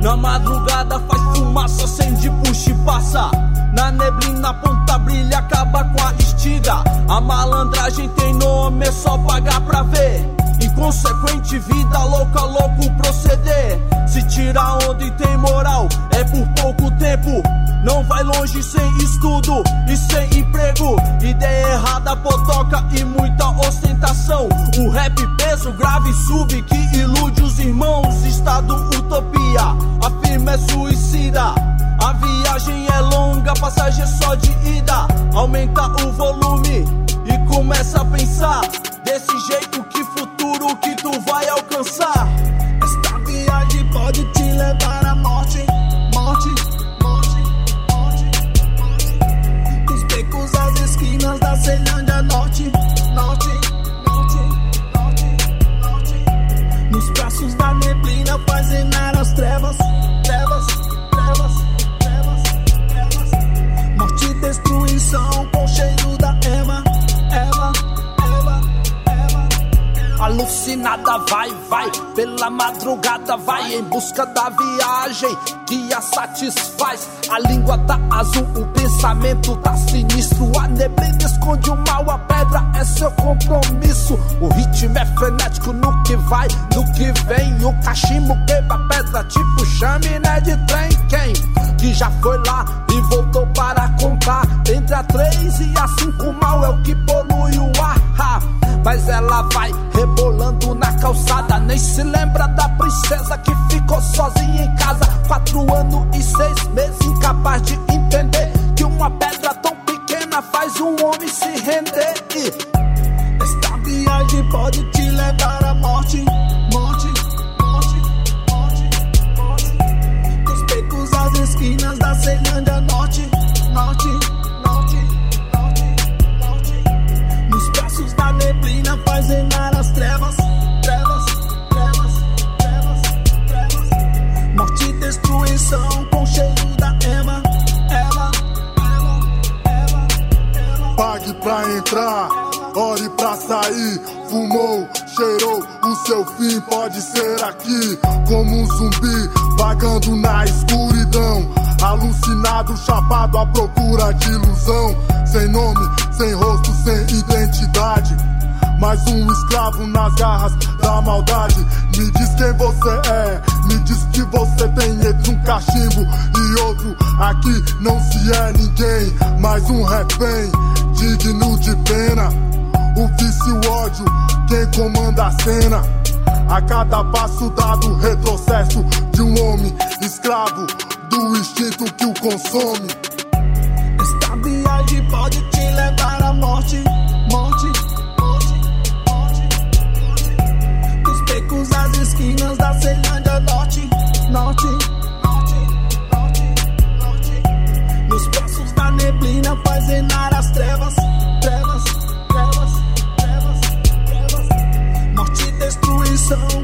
Na madrugada faz fumaça, acende, puxa e passa. Na neblina a ponta brilha, acaba com a estiga. A malandragem tem nome, é só pagar pra ver. Inconsequente, vida louca, louco proceder. Se tira onda e tem moral, é por pouco tempo. Não vai longe sem estudo e sem emprego. Ideia errada, potoca e muita ostentação. O rap peso, grave, sub que ilude os irmãos. Estado utopia, a firma é suicida. A viagem é longa, passagem é só de ida. Aumenta o volume e começa a pensar. Desse jeito, que futuro que tu vai alcançar? Esta viagem pode te levar à morte. Morte, morte, morte, morte. Dos becos às esquinas da Ceilândia Norte. Norte, norte, norte, norte. Nos braços da neblina faz reinar as trevas. Trevas, trevas, trevas, trevas. Morte e destruição com cheiro da Eva. Eva, Eva, Eva. Alucinada vai, pela madrugada vai em busca da viagem que a satisfaz. A língua tá azul, o pensamento tá sinistro. A neblina esconde o mal, a pedra é seu compromisso. O ritmo é frenético no que vai, no que vem. O cachimbo quebra a pedra tipo chaminé de trem. Quem que já foi lá e voltou para contar? Entre a 3 e a 5 mal é o que polui o ar. Mas ela vai rebolando na calçada. Nem se lembra da princesa que ficou sozinha em casa. 4 anos e 6 meses, incapaz de entender que uma pedra tão pequena faz um homem se render. Esta viagem pode te levar à morte. Morte, morte, morte, morte. Dos becos às esquinas da Ceilândia Norte. Norte, norte, norte, norte. Nos braços da neblina faz reinar as trevas. Trevas, trevas, trevas, trevas. Morte e destruição com cheiro da Eva. Eva, Eva, Eva, Eva. Pague pra entrar, ore pra sair. Fumou, cheirou, o seu fim pode ser aqui. Como um zumbi, vagando na escuridão. Alucinado, chapado à procura de ilusão. Sem nome, sem rosto, sem identidade. Mais um escravo nas garras da maldade. Me diz quem você é, me diz que você tem entre um cachimbo e outro. Aqui não se é ninguém, mais um refém digno de pena. O vício e o ódio, quem comanda a cena. A cada passo dado, retrocesso de um homem escravo do instinto que o consome. Esta viagem pode te levar à morte. Morte, morte, morte, morte. Dos becos às esquinas da Ceilândia Norte. Norte, norte, norte, norte. Nos braços da neblina faz reinar as trevas. Trevas, trevas, trevas, trevas. Morte e destruição